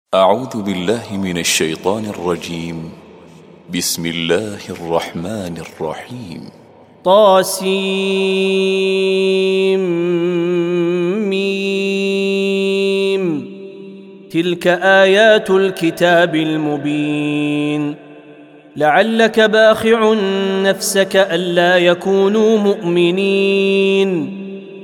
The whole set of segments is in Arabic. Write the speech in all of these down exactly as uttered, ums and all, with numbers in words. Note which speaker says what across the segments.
Speaker 1: أعوذ بالله من الشيطان الرجيم. بسم الله الرحمن الرحيم.
Speaker 2: طاسيم ميم. تلك آيات الكتاب المبين. لعلك باخع نفسك ألا يكونوا مؤمنين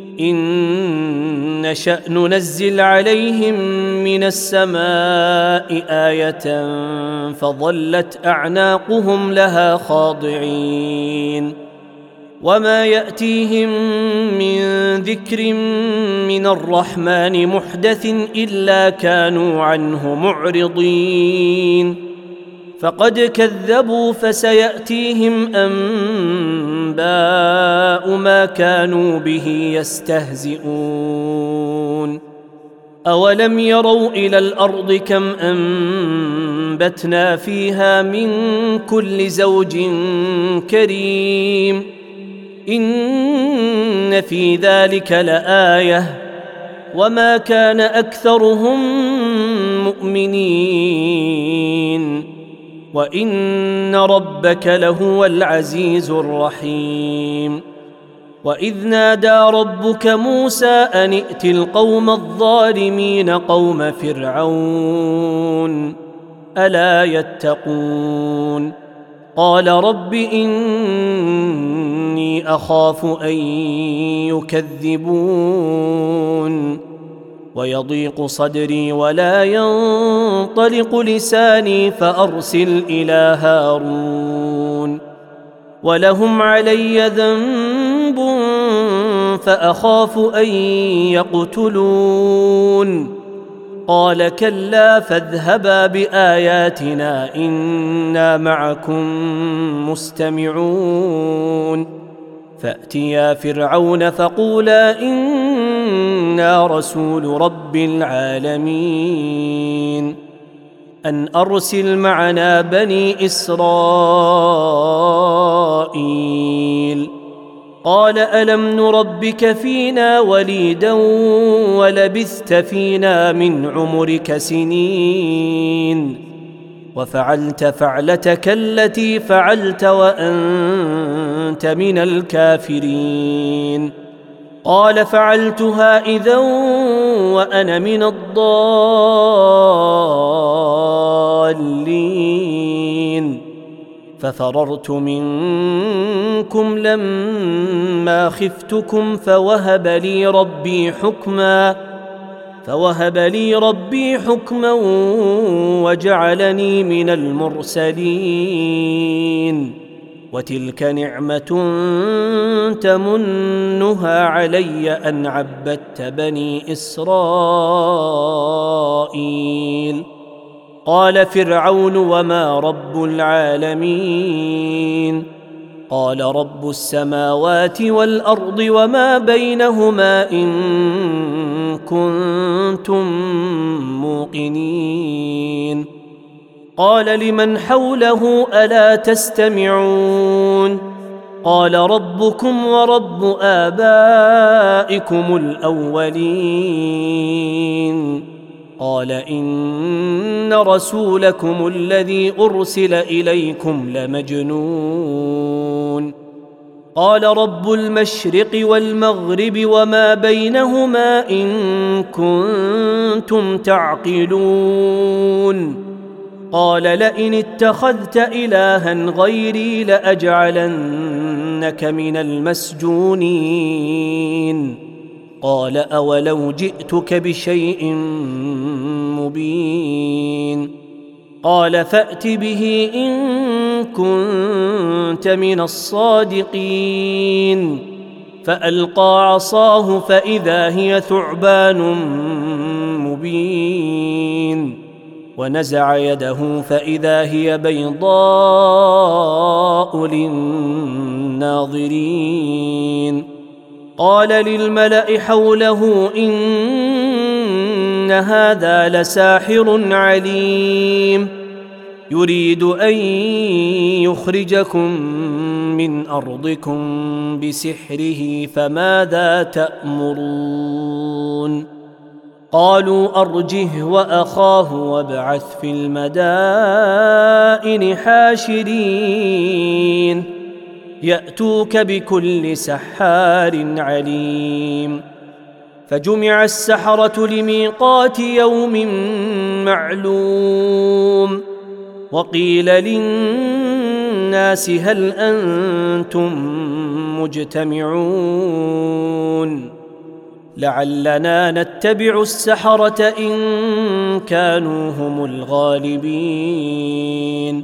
Speaker 2: إن نشأ ننزل عليهم من السماء آية فظلت أعناقهم لها خاضعين وما يأتيهم من ذكر من الرحمن محدث إلا كانوا عنه معرضين فقد كذبوا فسيأتيهم أنباء ما كانوا به يستهزئون أولم يروا إلى الأرض كم أنبتنا فيها من كل زوج كريم إن في ذلك لآية وما كان أكثرهم مؤمنين وإن ربك لهو العزيز الرحيم. وإذ نادى ربك موسى أن ائت القوم الظالمين قوم فرعون ألا يتقون قال رب إني أخاف أن يكذبون ويضيق صدري ولا ينطلق لساني فأرسل إلى هارون ولهم علي ذنب فأخاف أن يقتلون قال كلا فاذهبا بآياتنا إنا معكم مستمعون فأتيا فرعون فقولا إنا رسول رب العالمين أن أرسل معنا بني إسرائيل قال ألم نربك فينا وليدا ولبثت فينا من عمرك سنين وفعلت فعلتك التي فعلت وأنت من الكافرين قال فعلتها إذا وأنا من الضالين ففررت منكم لما خفتكم فوهب لي ربي حكما فوهب لي ربي حكما وجعلني من المرسلين وتلك نعمة تمنها علي أن عبدت بني إسرائيل قال فرعون وما رب العالمين قال رب السماوات والأرض وما بينهما إن كنتم موقنين قال لمن حوله ألا تستمعون قال ربكم ورب آبائكم الأولين قال إن رسولكم الذي أرسل إليكم لمجنون قال رب المشرق والمغرب وما بينهما إن كنتم تعقلون قال لئن اتخذت إلها غيري لأجعلنك من المسجونين قال أولو جئتك بشيء مبين قال فأت به إن كنت من الصادقين فألقى عصاه فإذا هي ثعبان مبين ونزع يده فإذا هي بيضاء للناظرين قال للملأ حوله إن هذا لساحر عليم يريد أن يخرجكم من أرضكم بسحره فماذا تأمرون قالوا أرجه وأخاه وابعث في المدائن حاشرين يأتوك بكل سحار عليم. فجمع السحرة لميقات يوم معلوم وقيل للناس هل أنتم مجتمعون لعلنا نتبع السحرة إن كانوا هم الغالبين.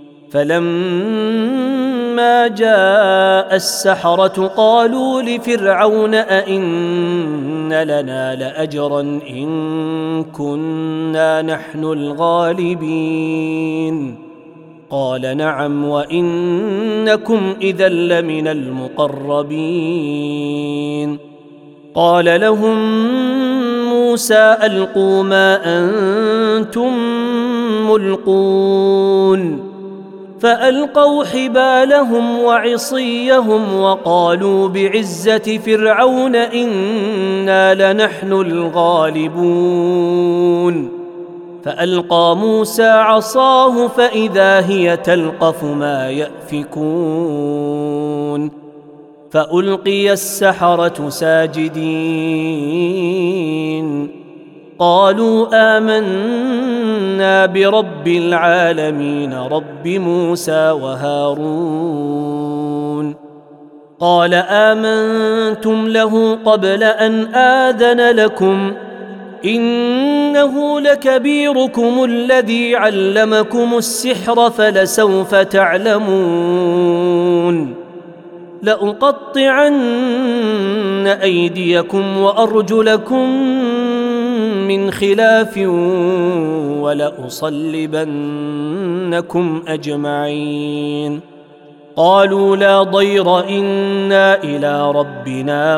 Speaker 2: فلما جاء السحرة قالوا لفرعون أئن لنا لأجرا إن كنا نحن الغالبين قال نعم وإنكم إذا لمن المقربين. قال لهم موسى ألقوا ما أنتم ملقون فألقوا حبالهم وعصيهم وقالوا بعزة فرعون إنا لنحن الغالبون. فألقى موسى عصاه فإذا هي تلقف ما يأفكون فألقي السحرة ساجدين قالوا آمنا برب العالمين رب موسى وهارون. قال آمنتم له قبل أن آذن لكم إنه لكبيركم الذي علمكم السحر فلسوف تعلمون لأقطعن أيديكم وأرجلكم من خلاف ولأصلبنكم أجمعين. قالوا لا ضير إنا إلى ربنا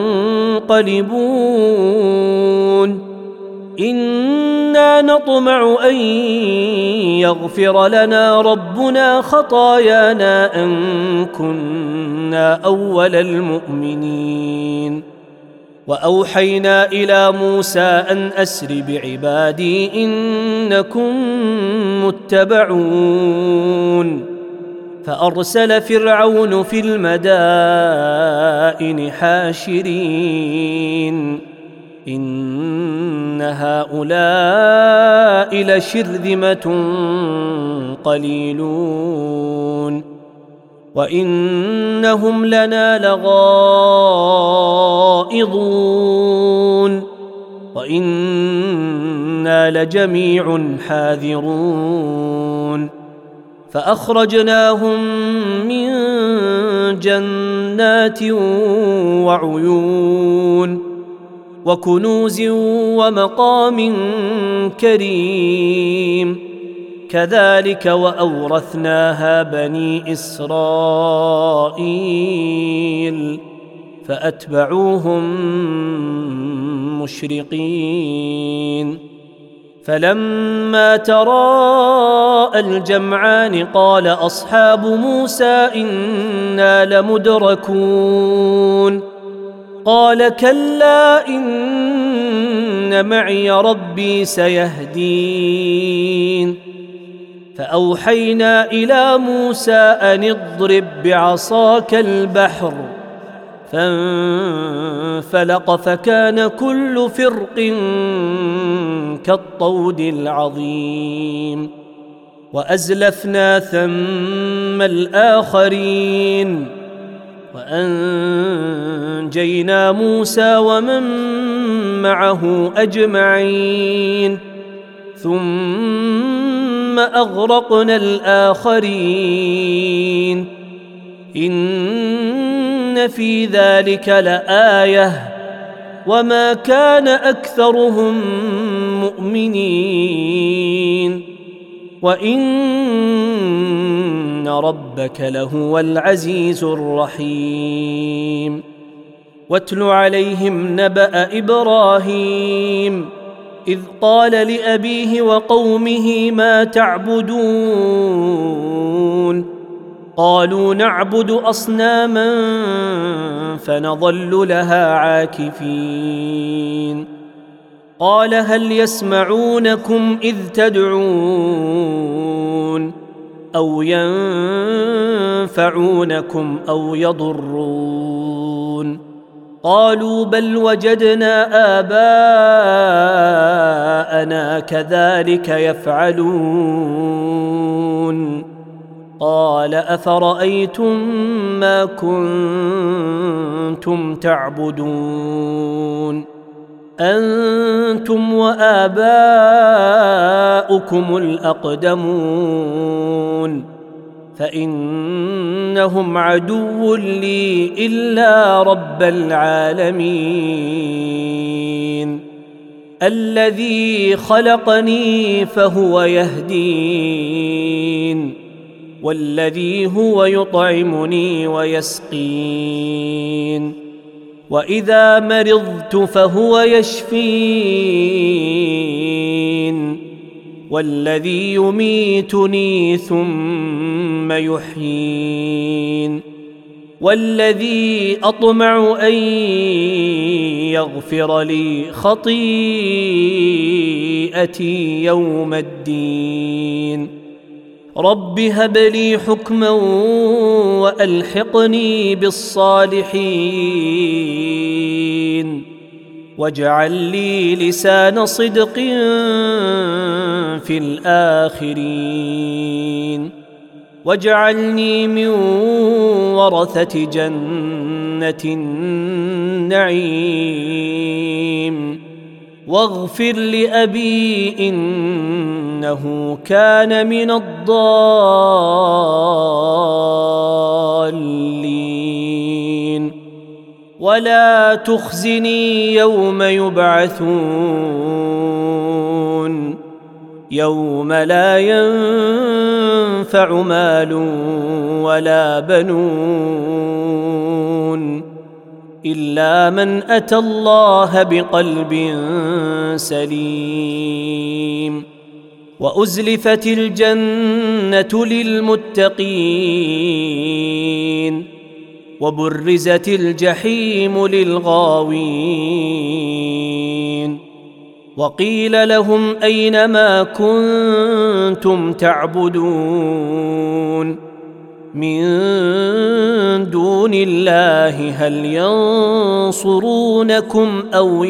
Speaker 2: منقلبون إنا نطمع أن يغفر لنا ربنا خطايانا أن كنا أول المؤمنين. وأوحينا إلى موسى أن أسر بعبادي إنكم متبعون فأرسل فرعون في المدائن حاشرين إن هؤلاء لشرذمة قليلون وإنهم لنا لغائظون وإنا لجميع حاذرون. فأخرجناهم من جنات وعيون وكنوز ومقام كريم كذلك وأورثناها بني إسرائيل فأتبعوهم مشرقين. فلما تراءى الجمعان قال أصحاب موسى إنا لمدركون قال كلا إن معي ربي سيهدين. فأوحينا إلى موسى أن اضرب بعصاك البحر فانفلق فكان كل فرق كالطود العظيم وأزلفنا ثم الآخرين وأنجينا موسى ومن معه أجمعين ثم أغرقنا الآخرين إن في ذلك لآية وما كان أكثرهم مؤمنين وإن ربك لهو العزيز الرحيم. واتل عليهم نبأ إبراهيم إذ قال لأبيه وقومه ما تعبدون قالوا نعبد أصناما فنظل لها عاكفين قال هل يسمعونكم إذ تدعون أو ينفعونكم أو يضرون قالوا بل وجدنا آباءنا كذلك يفعلون قال أفرأيتم ما كنتم تعبدون أنتم وآباؤكم الأقدمون فإنهم عدو لي إلا رب العالمين الذي خلقني فهو يهدين والذي هو يطعمني ويسقين وإذا مرضت فهو يشفين والذي يميتني ثم يحيين والذي أطمع أن يغفر لي خطيئتي يوم الدين رب هب لي حكما وألحقني بالصالحين واجعل لي لسان صدق في الآخرين واجعلني من ورثة جنة النعيم واغفر لأبي إنه كان من الضالين ولا تخزني يوم يبعثون يوم لا ينفع مال ولا بنون إلا من أتى الله بقلب سليم وأزلفت الجنة للمتقين وبرزت الجحيم للغاوين وقيل لهم أين ما كنتم تعبدون من دون الله هل ينصرونكم أو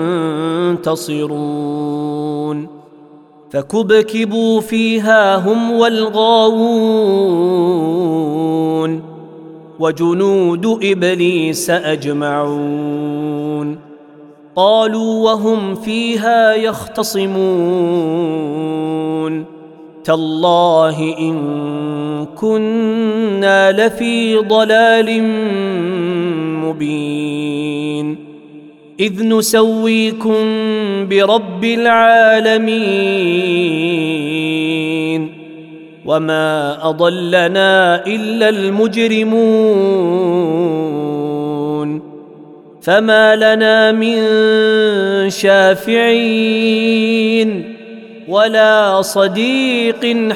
Speaker 2: ينتصرون فكبكبوا فيها هم والغاوون وجنود إبليس أجمعون قالوا وهم فيها يختصمون تالله إن كنا لفي ضلال مبين إذ نسويكم برب العالمين وما أضلنا إلا المجرمون فما لنا من شافعين ولا صديق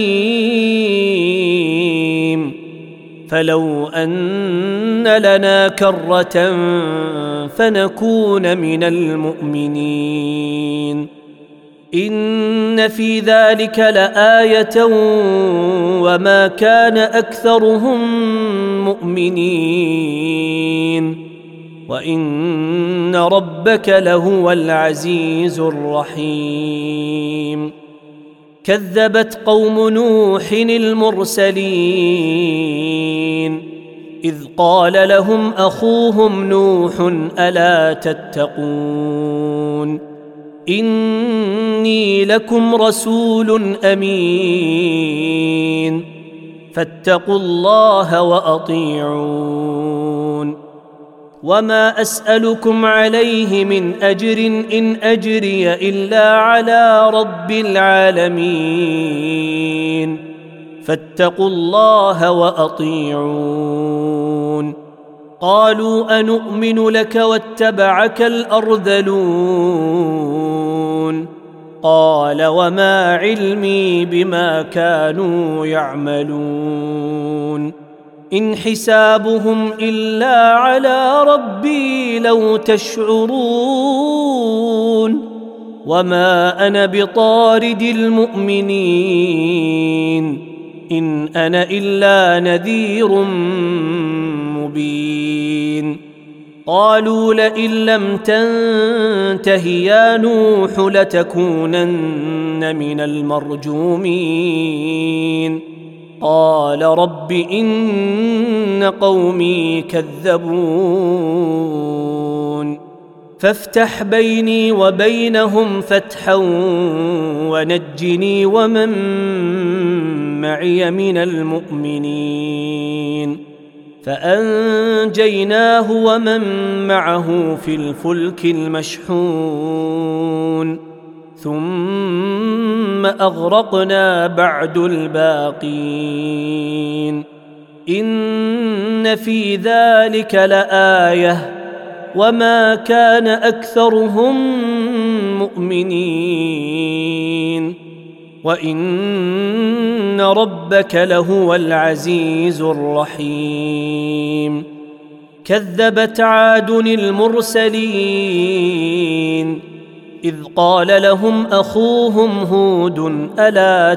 Speaker 2: حميم فلو أن لنا كرة فنكون من المؤمنين إن في ذلك لآية وما كان أكثرهم مؤمنين وإن ربك لهو العزيز الرحيم كذبت قوم نوح المرسلين إذ قال لهم أخوهم نوح ألا تتقون إني لكم رسول أمين فاتقوا الله وأطيعون وما أسألكم عليه من أجر إن أجري إلا على رب العالمين فاتقوا الله وأطيعون قالوا أنؤمن لك واتبعك الأرذلون قال وما علمي بما كانوا يعملون إن حسابهم إلا على ربي لو تشعرون وما أنا بطارد المؤمنين إن أنا إلا نذير مبين قالوا لئن لم تنته يا نوح لتكونن من المرجومين قال رب إن قومي كذبون فافتح بيني وبينهم فتحا ونجني ومن معي من المؤمنين فأنجيناه ومن معه في الفلك المشحون ثم أغرقنا بعد الباقين إن في ذلك لآية وما كان أكثرهم مؤمنين وإن ربك لهو العزيز الرحيم كذبت عاد المرسلين إذ قال لهم أخوهم هود ألا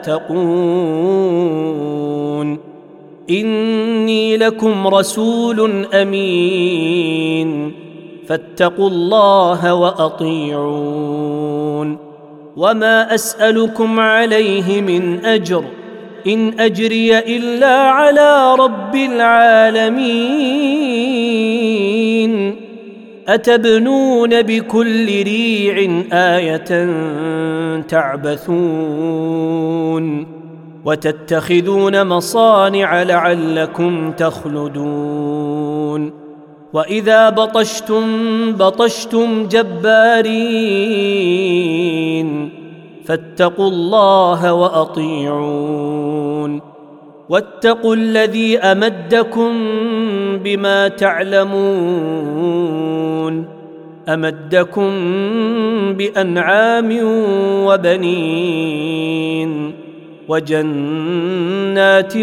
Speaker 2: تتقون إني لكم رسول أمين فاتقوا الله وأطيعون وما أسألكم عليه من أجر إن أجري إلا على رب العالمين أتبنون بكل ريع آية تعبثون وتتخذون مصانع لعلكم تخلدون وإذا بطشتم بطشتم جبارين فاتقوا الله وأطيعون واتقوا الذي أمدكم بما تعلمون أمدكم بأنعام وبنين وجنات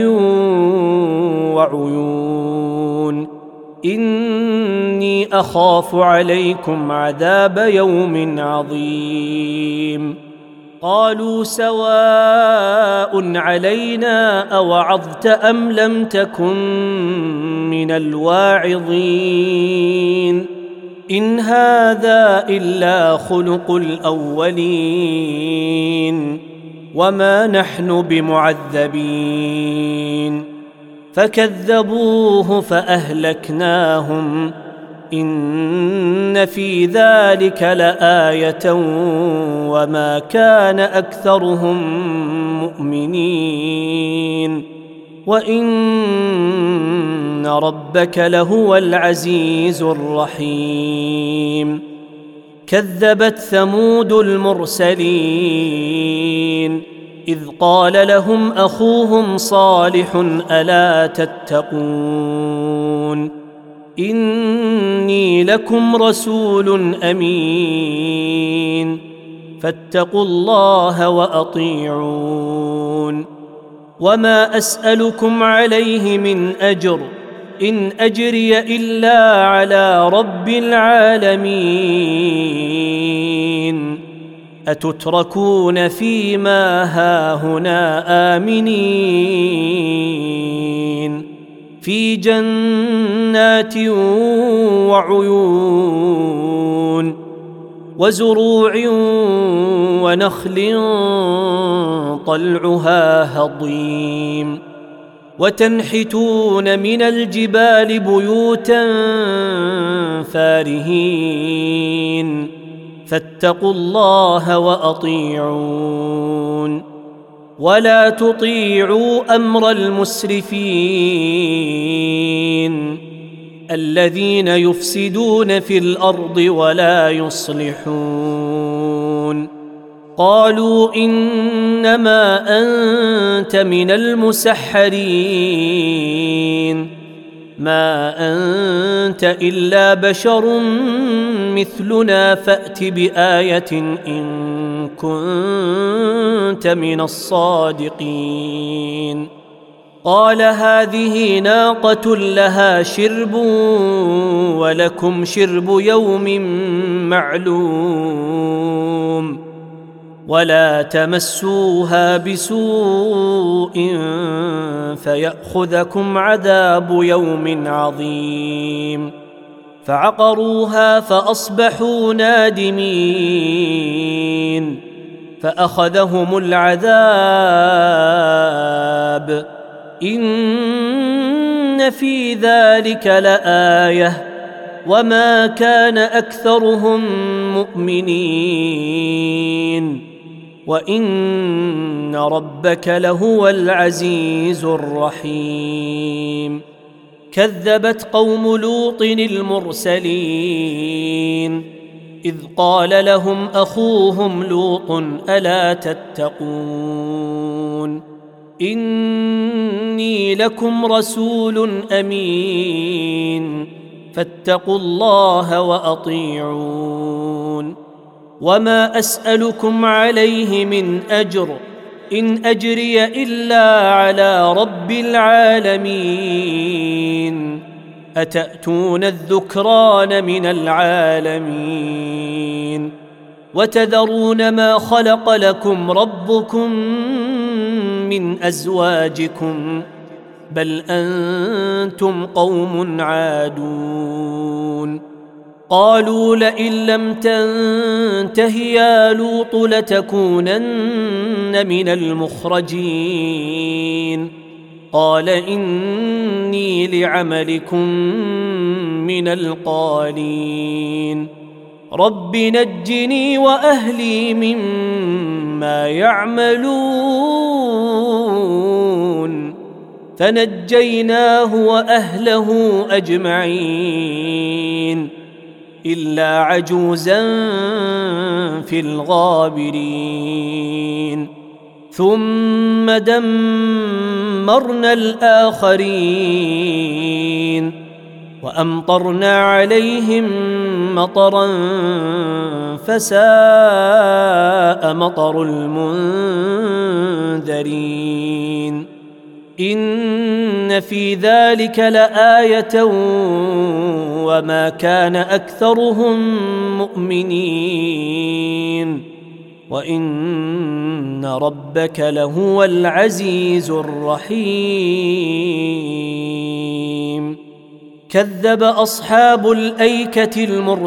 Speaker 2: وعيون إني أخاف عليكم عذاب يوم عظيم قالوا سواء علينا أوعظت أم لم تكن من الواعظين إن هذا إلا خلق الأولين وما نحن بمعذبين فكذبوه فأهلكناهم إن في ذلك لآية وما كان أكثرهم مؤمنين وإن ربك لهو العزيز الرحيم كذبت ثمود المرسلين إذ قال لهم أخوهم صالح ألا تتقون إني لكم رسول أمين فاتقوا الله وأطيعون وما أسألكم عليه من أجر إن أجري إلا على رب العالمين أتتركون فيما هاهنا آمنين في جنات وعيون وزروع ونخل طلعها هضيم وتنحتون من الجبال بيوتا فارهين فاتقوا الله وأطيعون ولا تطيعوا أمر المسرفين الذين يفسدون في الأرض ولا يصلحون قالوا إنما أنت من المسحرين ما أنت إلا بشر مثلنا فأت بآية إن كنت من الصادقين قال هذه ناقة لها شرب ولكم شرب يوم معلوم ولا تمسوها بسوء فيأخذكم عذاب يوم عظيم فعقروها فأصبحوا نادمين فأخذهم العذاب إن في ذلك لآية وما كان أكثرهم مؤمنين وإن ربك لهو العزيز الرحيم كذبت قوم لوط المرسلين إذ قال لهم أخوهم لوط ألا تتقون إني لكم رسول أمين فاتقوا الله وأطيعون وما أسألكم عليه من أجر إن أجري إلا على رب العالمين أتأتون الذكران من العالمين وتذرون ما خلق لكم ربكم من أزواجكم بل أنتم قوم عادون قالوا لئن لم تنته يا لوط لتكونن من المخرجين قال إني لعملكم من القالين رب نجني وأهلي مما يعملون فنجيناه وأهله أجمعين إلا عجوزا في الغابرين ثم دمرنا الآخرين وأمطرنا عليهم مطرا فساء مطر المنذرين إن في ذلك لآية وما كان أكثرهم مؤمنين وإن ربك لهو العزيز الرحيم كذب أصحاب الأيكة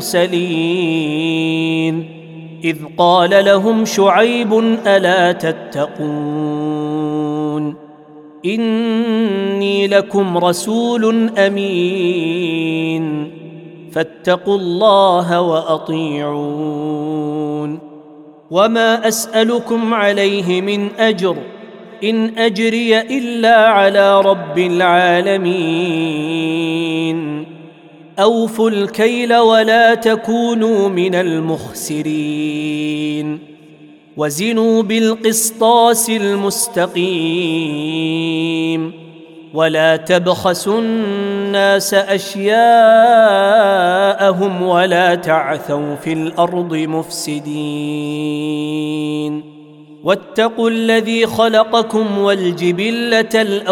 Speaker 2: المرسلين إذ قال لهم شعيب ألا تتقون إني لكم رسول أمين فاتقوا الله وأطيعون وما أسألكم عليه من أجر إن أجري إلا على رب العالمين أوفوا الكيل ولا تكونوا من المخسرين وزنوا بالقسطاس المستقيم ولا تبخسوا الناس أشياءهم ولا تعثوا في الأرض مفسدين واتقوا الذي خلقكم والجبلة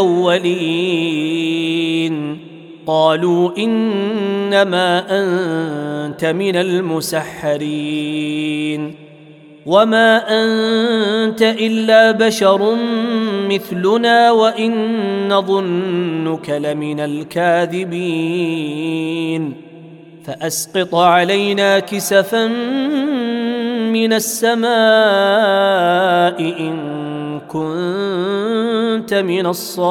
Speaker 2: الأولين قالوا إنما أنت من المسحرين وما أنت إلا بشر مثلنا وإن نظنك لمن الكاذبين فأسقط علينا كسفا من السماء إن كنت من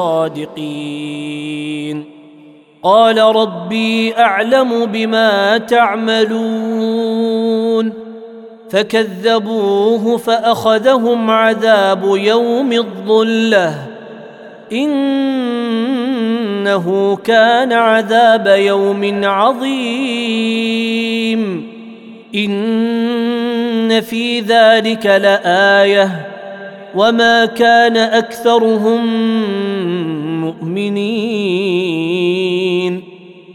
Speaker 2: الصادقين قال ربي أعلم بما تعملون فكذبوه فأخذهم عذاب يوم الظلة إنه كان عذاب يوم عظيم إن في ذلك لآية وما كان أكثرهم مؤمنين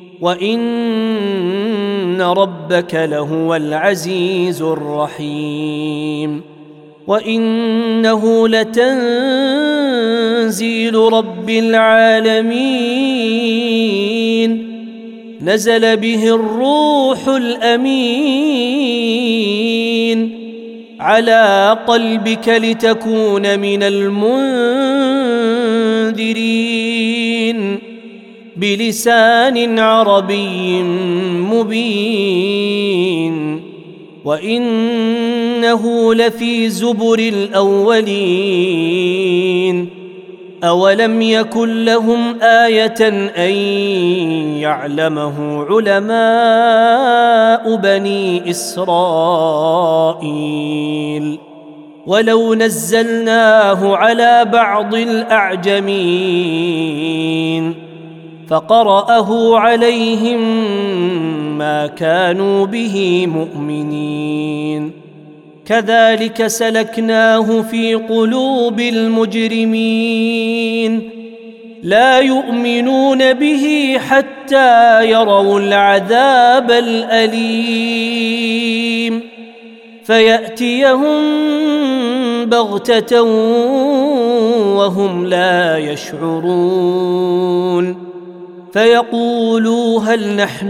Speaker 2: وإن ربك لهو العزيز الرحيم وإنه لتنزيل تنزيل رب العالمين نزل به الروح الأمين على قلبك لتكون من المنذرين بلسان عربي مبين وإنه لفي زبر الأولين أولم يكن لهم آية أن يعلمه علماء بني إسرائيل ولو نزلناه على بعض الأعجمين فقرأه عليهم ما كانوا به مؤمنين كذلك سلكناه في قلوب المجرمين لا يؤمنون به حتى يروا العذاب الأليم فيأتيهم بغتة وهم لا يشعرون فيقولوا هل نحن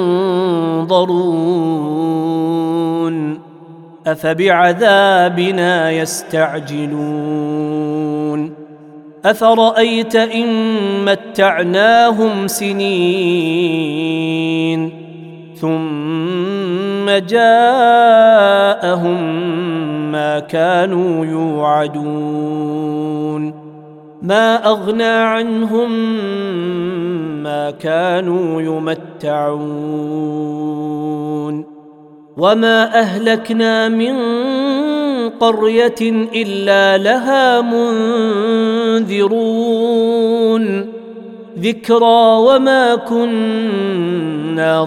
Speaker 2: منظرون أفبعذابنا يستعجلون أفرأيت إن متعناهم سنين ثم جاءهم ما كانوا يوعدون ما أغنى عنهم ما كانوا يمتعون وما أهلكنا من قرية إلا لها منذرون ذكرى وما كنا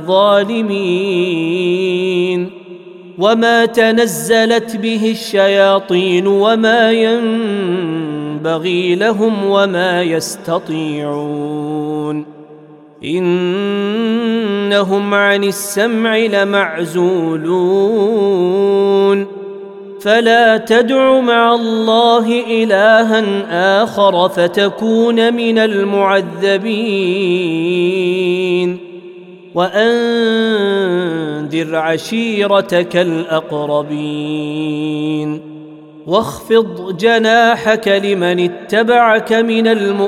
Speaker 2: ظالمين وما تنزلت به الشياطين وما ينبغي لهم وما يستطيعون إنهم عن السمع لمعزولون فلا تدع مع الله إلها آخر فتكون من المعذبين وأنذر عشيرتك الأقربين واخفض جناحك لمن اتبعك من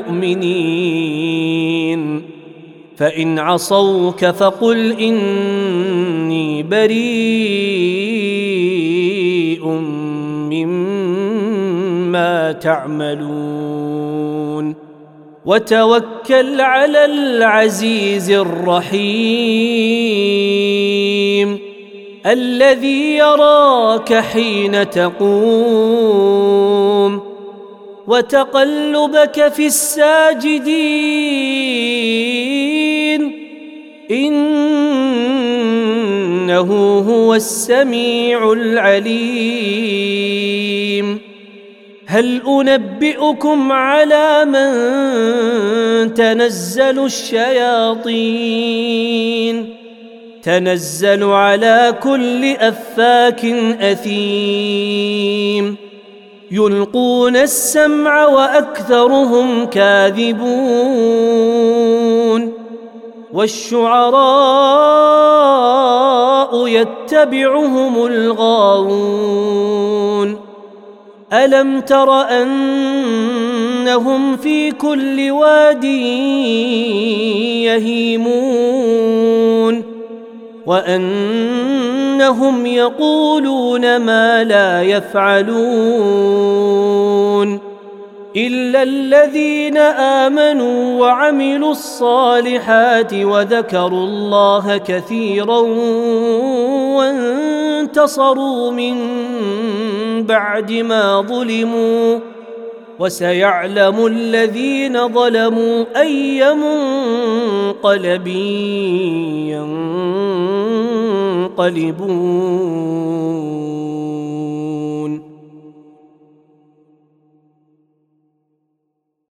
Speaker 2: المؤمنين فإن عصوك فقل إني بريء مما تعملون وتوكل على العزيز الرحيم الذي يراك حين تقوم وتقلبك في الساجدين إنه هو السميع العليم هل أنبئكم على من تنزل الشياطين تنزل على كل أفاك أثيم يلقون السمع وأكثرهم كاذبون والشعراء يتبعهم الغاوون ألم تر أنهم في كل واد يهيمون وأنهم يقولون ما لا يفعلون إلا الذين آمنوا وعملوا الصالحات وذكروا الله كثيرا وانتصروا من بعد ما ظلموا وسيعلم الذين ظلموا أي منقلب ينقلبون